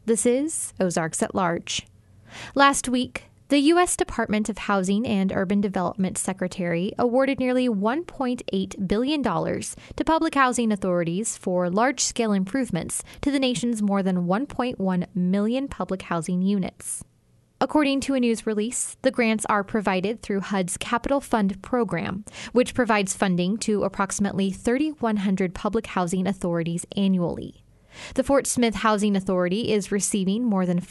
This is Ozarks at Large. Last week, the U.S. Department of Housing and Urban Development Secretary awarded nearly $1.8 billion to public housing authorities for large-scale improvements to the nation's more than 1.1 million public housing units. According to a news release, the grants are provided through HUD's Capital Fund program, which provides funding to approximately 3,100 public housing authorities annually. The Fort Smith Housing Authority is receiving more than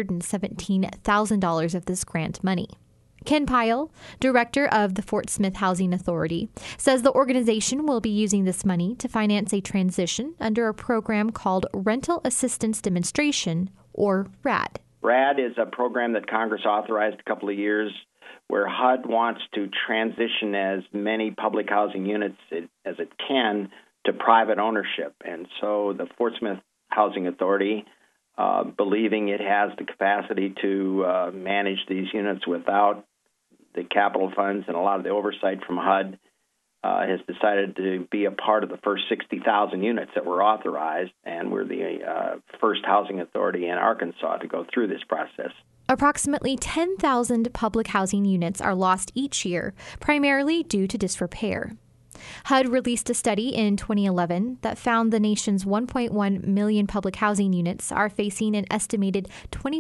$517,000 of this grant money. Ken Pyle, director of the Fort Smith Housing Authority, says the organization will be using this money to finance a transition under a program called Rental Assistance Demonstration, or RAD. RAD is a program that Congress authorized a couple of years where HUD wants to transition as many public housing units as it can to private ownership. And so the Fort Smith Housing Authority, believing it has the capacity to manage these units without the capital funds and a lot of the oversight from HUD, has decided to be a part of the first 60,000 units that were authorized, and we're the first housing authority in Arkansas to go through this process. Approximately 10,000 public housing units are lost each year, primarily due to disrepair. HUD released a study in 2011 that found the nation's 1.1 million public housing units are facing an estimated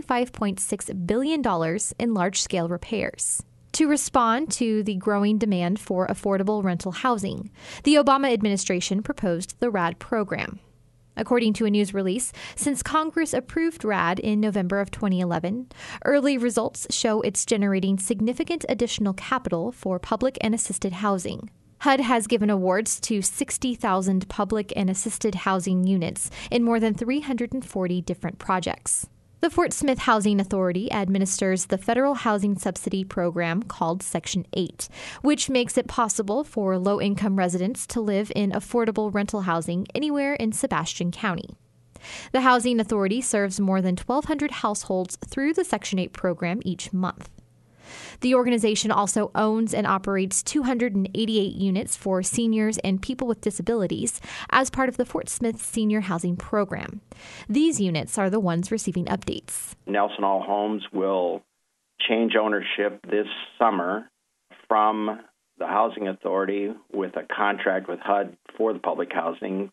$25.6 billion in large-scale repairs. To respond to the growing demand for affordable rental housing, the Obama administration proposed the RAD program. According to a news release, since Congress approved RAD in November of 2011, early results show it's generating significant additional capital for public and assisted housing. HUD has given awards to 60,000 public and assisted housing units in more than 340 different projects. The Fort Smith Housing Authority administers the federal housing subsidy program called Section 8, which makes it possible for low-income residents to live in affordable rental housing anywhere in Sebastian County. The Housing Authority serves more than 1,200 households through the Section 8 program each month. The organization also owns and operates 288 units for seniors and people with disabilities as part of the Fort Smith Senior Housing Program. These units are the ones receiving updates. Nelson Hall Homes will change ownership this summer from the Housing Authority with a contract with HUD for the public housing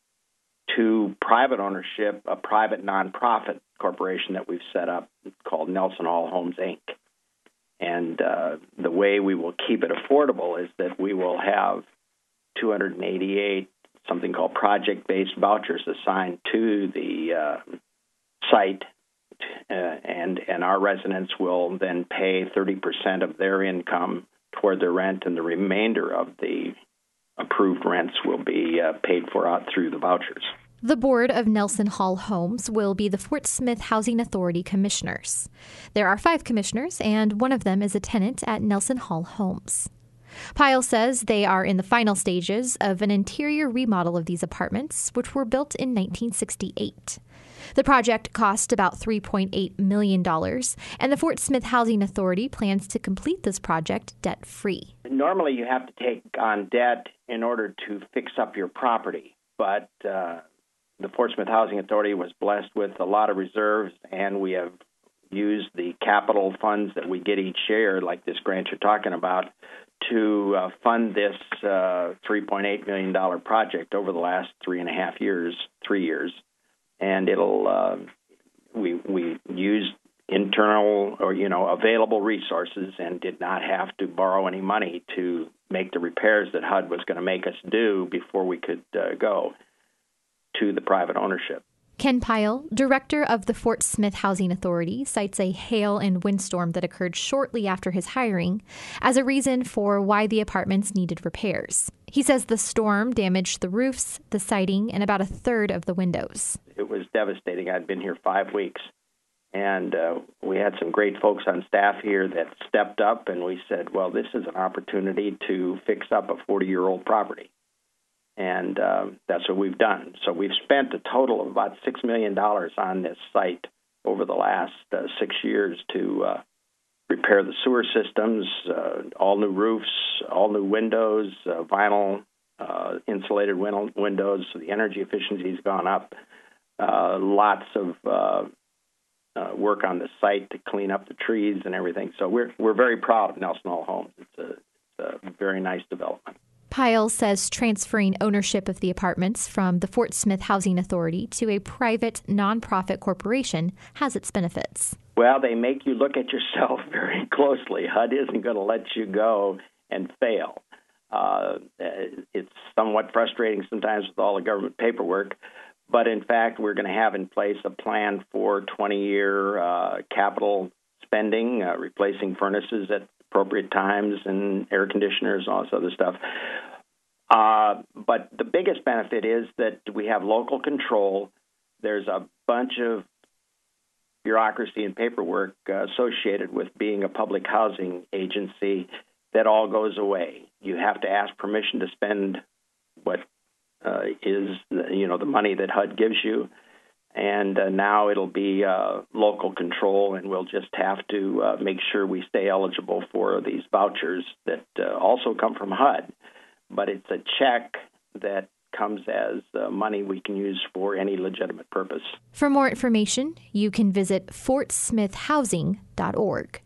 to private ownership, a private nonprofit corporation that we've set up called Nelson Hall Homes, Inc. And the way we will keep it affordable is that we will have 288 something called project-based vouchers assigned to the site, and our residents will then pay 30% of their income toward the rent, and the remainder of the approved rents will be paid for out through the vouchers. The board of Nelson Hall Homes will be the Fort Smith Housing Authority commissioners. There are 5 commissioners, and one of them is a tenant at Nelson Hall Homes. Pyle says they are in the final stages of an interior remodel of these apartments, which were built in 1968. The project cost about $3.8 million, and the Fort Smith Housing Authority plans to complete this project debt-free. Normally, you have to take on debt in order to fix up your property, but the Fort Smith Housing Authority was blessed with a lot of reserves, and we have used the capital funds that we get each year, like this grant you're talking about, to fund this $3.8 million project over the last 3 years. And it'll we used internal or available resources and did not have to borrow any money to make the repairs that HUD was going to make us do before we could go to the private ownership. Ken Pyle, director of the Fort Smith Housing Authority, cites a hail and windstorm that occurred shortly after his hiring as a reason for why the apartments needed repairs. He says the storm damaged the roofs, the siding, and about a third of the windows. It was devastating. I'd been here 5 weeks, and we had some great folks on staff here that stepped up, and we said, well, this is an opportunity to fix up a 40-year-old property. And that's what we've done. So we've spent a total of about $6 million on this site over the last 6 years to repair the sewer systems, all new roofs, all new windows, vinyl insulated windows. So the energy efficiency has gone up. Lots of work on the site to clean up the trees and everything. So we're very proud of Nelson Hall Homes. It's a very nice development. Pyle says transferring ownership of the apartments from the Fort Smith Housing Authority to a private nonprofit corporation has its benefits. Well, they make you look at yourself very closely. HUD isn't going to let you go and fail. It's somewhat frustrating sometimes with all the government paperwork, but in fact, we're going to have in place a plan for 20-year capital spending, replacing furnaces at appropriate times and air conditioners and all this other stuff. But the biggest benefit is that we have local control. There's a bunch of bureaucracy and paperwork associated with being a public housing agency that all goes away. You have to ask permission to spend what is the money that HUD gives you, and now it'll be local control, and we'll just have to make sure we stay eligible for these vouchers that also come from HUD. But it's a check that comes as money we can use for any legitimate purpose. For more information, you can visit fortsmithhousing.org.